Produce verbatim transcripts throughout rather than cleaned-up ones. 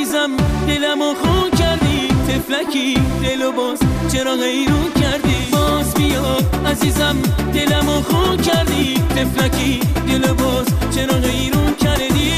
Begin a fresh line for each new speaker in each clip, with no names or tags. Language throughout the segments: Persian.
عزیزم دلمو خون کردی، تفلکی دلو باز چرا غیرون کردی؟ باز بیا عزیزم دلمو خون کردی، تفلکی دلو باز چرا غیرون کردی؟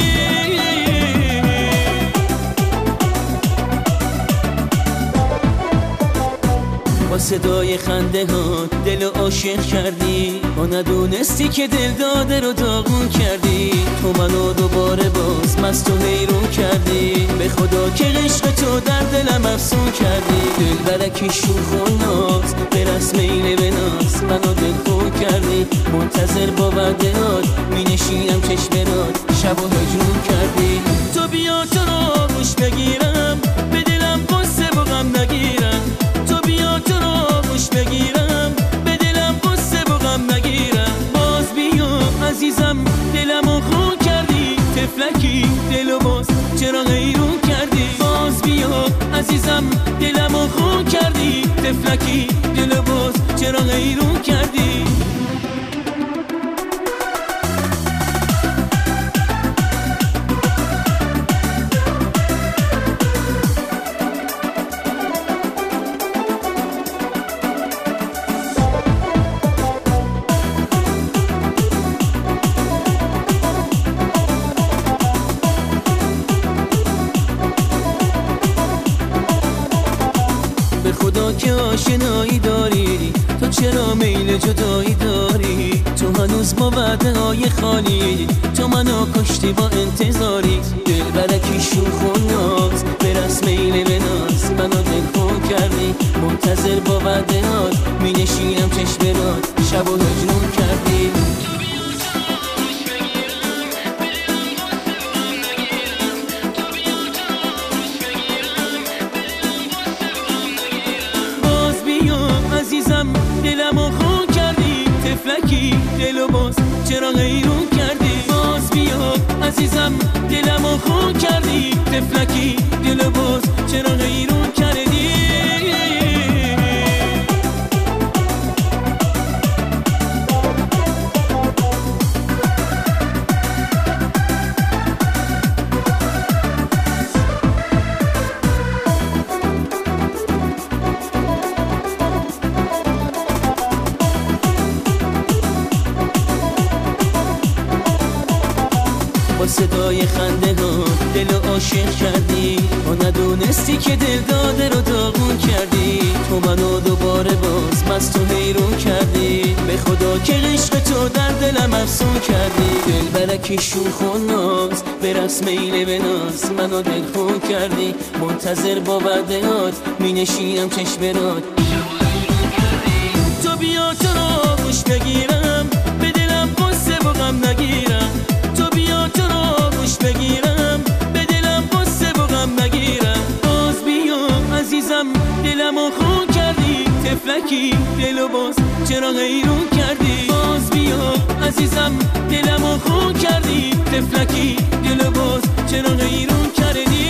با صدای خنده ها دل عاشق کردی، با ندونستی که دل داده رو داغون کردی. تو منو دوباره باز مست و حیرون کردی، به خدا که عشق تو در دلم افسون کردی. دل برکی شوخ و ناز به رسم اینه به ناز منو دل خون کردی. منتظر با وعدهات می نشینم چشمرات شب و هجرون کردی. تو بیا تو رو گوش بگیرم، به دلم قصه و غم نگیرم. تو بیا تو رو گوش بگیرم، به دلم قصه و غم نگیرم. باز بیا عزیزم دلمو خون کردی، تفلکی دلو باز چرا غیرون کردی؟ باز بیا عزیزم دلمو خون کردی، تفلکی دلو باز چرا غیرون کردی؟ به خدا که آشنایی داری، تو چرا میل جدایی داری؟ تو هنوز با وعده های خالی، تو منو کشتی با انتظاری. دل برکی شوخ و ناز به رسم میل به ناز منو دل خون کردی. منتظر با وعده هات می نشینم چشمرات شب و هجرون کردی. دلمو خون کردی، تفلکی دلو باز چرا غیرون کردی؟ باز بیا عزیزم دلمو خون کردی، تفلکی دلو باز چرا غیرون کردی؟ با صدای خنده ها دل عاشق کردی، با ندونستی که دل داده رو داغون کردی. تو منو دوباره باز مست و حیرون کردی، به خدا که عشق تو در دلم افسون کردی. دل برکی شوخ و ناز به رسم اینه به ناز منو دل خون کردی. منتظر با وعدهات می نشینم چشمرات. تو بیا تو رو گوش بگیرم، به دلم قصه و غم نگیرم. تو بیا تو رو گوش بگیرم، به دلم قصه و غم نگیرم. باز بیا عزیزم دلمو خون کردی، تفلکی دلو باز چرا غیرون کردی؟ باز بیا عزیزم دلمو خون کردی، تفلکی دلو باز چرا غیرون کردی؟